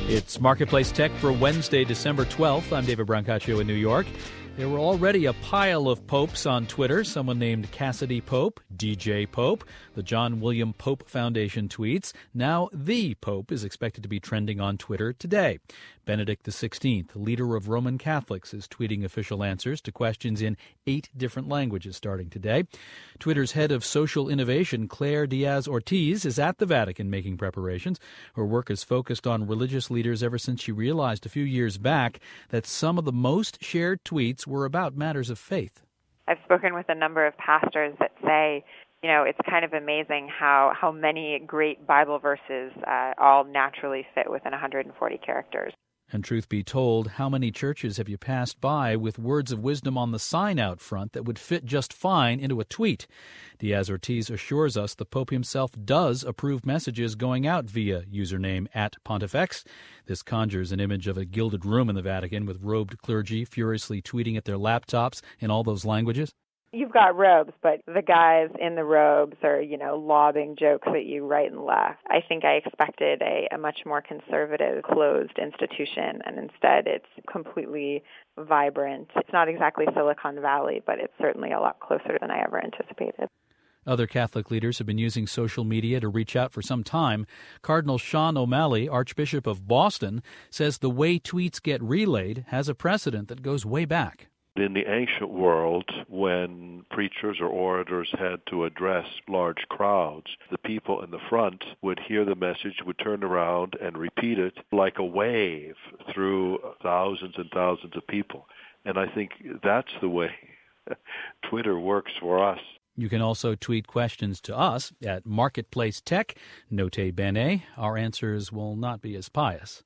It's Marketplace Tech for Wednesday, December 12th. I'm David Brancaccio in New York. There were already a pile of popes on Twitter. Someone named Cassidy Pope, DJ Pope. The John William Pope Foundation tweets. Now the Pope is expected to be trending on Twitter today. Benedict XVI, leader of Roman Catholics, is tweeting official answers to questions in 8 different languages starting today. Twitter's head of social innovation, Claire Diaz-Ortiz, is at the Vatican making preparations. Her work is focused on religious leaders ever since she realized a few years back that some of the most shared tweets were about matters of faith. I've spoken with a number of pastors that say, it's kind of amazing how many great Bible verses all naturally fit within 140 characters. And truth be told, how many churches have you passed by with words of wisdom on the sign out front that would fit just fine into a tweet? Diaz-Ortiz assures us the Pope himself does approve messages going out via username @Pontifex. This conjures an image of a gilded room in the Vatican with robed clergy furiously tweeting at their laptops in all those languages. You've got robes, but the guys in the robes are, lobbing jokes at you right and left. I think I expected a much more conservative, closed institution, and instead it's completely vibrant. It's not exactly Silicon Valley, but it's certainly a lot closer than I ever anticipated. Other Catholic leaders have been using social media to reach out for some time. Cardinal Sean O'Malley, Archbishop of Boston, says the way tweets get relayed has a precedent that goes way back. In the ancient world, when preachers or orators had to address large crowds, the people in the front would hear the message, would turn around and repeat it like a wave through thousands and thousands of people. And I think that's the way Twitter works for us. You can also tweet questions to us at Marketplace Tech. Note bene, our answers will not be as pious.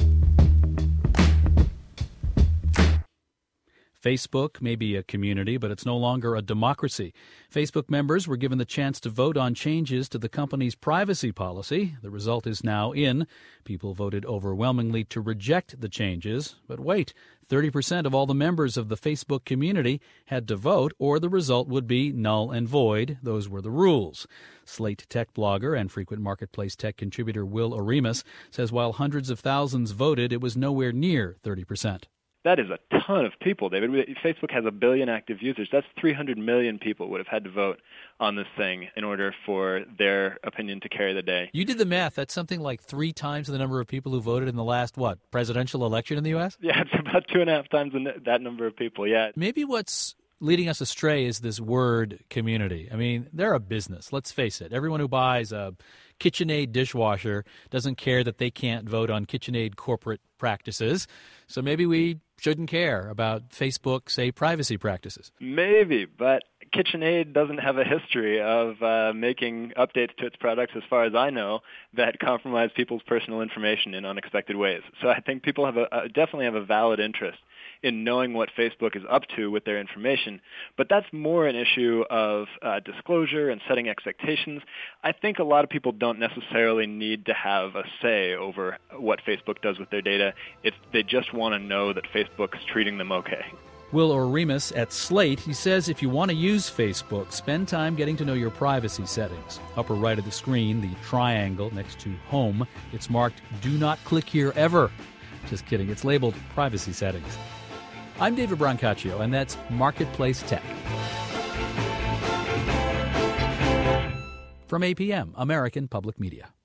Facebook may be a community, but it's no longer a democracy. Facebook members were given the chance to vote on changes to the company's privacy policy. The result is now in. People voted overwhelmingly to reject the changes. But wait, 30% of all the members of the Facebook community had to vote, or the result would be null and void. Those were the rules. Slate tech blogger and frequent Marketplace Tech contributor Will Oremus says while hundreds of thousands voted, it was nowhere near 30%. That is a ton of people, David. Facebook has 1 billion active users. That's 300 million people would have had to vote on this thing in order for their opinion to carry the day. You did the math. That's something like 3 times the number of people who voted in the last, presidential election in the U.S.? Yeah, it's about 2.5 times that number of people, yeah. Maybe what's leading us astray is this word community. I mean, they're a business. Let's face it. Everyone who buys a KitchenAid dishwasher doesn't care that they can't vote on KitchenAid corporate practices. So maybe we shouldn't care about Facebook, say, privacy practices. Maybe, but KitchenAid doesn't have a history of making updates to its products, as far as I know, that compromise people's personal information in unexpected ways. So I think people definitely have a valid interest in knowing what Facebook is up to with their information. But that's more an issue of disclosure and setting expectations. I think a lot of people don't necessarily need to have a say over what Facebook does with their data. They just want to know that Facebook's treating them okay. Will Oremus at Slate, he says if you want to use Facebook, spend time getting to know your privacy settings. Upper right of the screen, the triangle next to Home, it's marked Do Not Click Here Ever. Just kidding, it's labeled Privacy Settings. I'm David Brancaccio, and that's Marketplace Tech. From APM, American Public Media.